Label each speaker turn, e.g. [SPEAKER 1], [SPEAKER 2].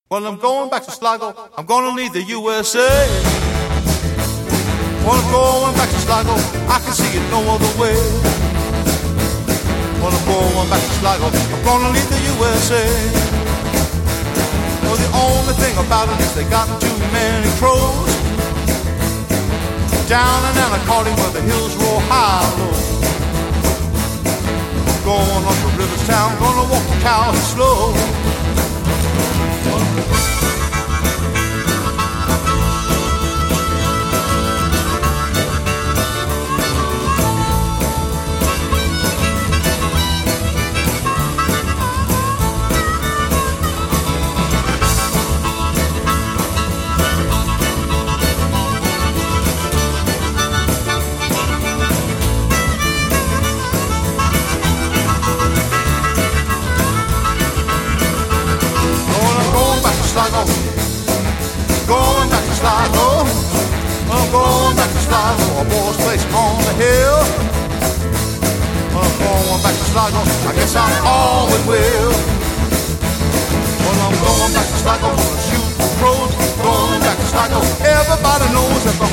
[SPEAKER 1] Well, I'm going back to Sligo. I'm gonna leave the USA. Well, I'm going back to Sligo. I can see it no other way. Well, I'm going back to Sligo. I'm gonna leave the USA. Well, the only thing about it is they got too many crows. Down in Anacortes where the hills roll high and low. Going up to Riverstown, gonna walk the cows slow. Going back to Sligo, I'm going back to Sligo, a boy's place on the hill. I'm going back to Sligo, I guess I always will. Well, I'm going back to Sligo, gonna shoot the crows. Going back to Sligo, everybody knows that the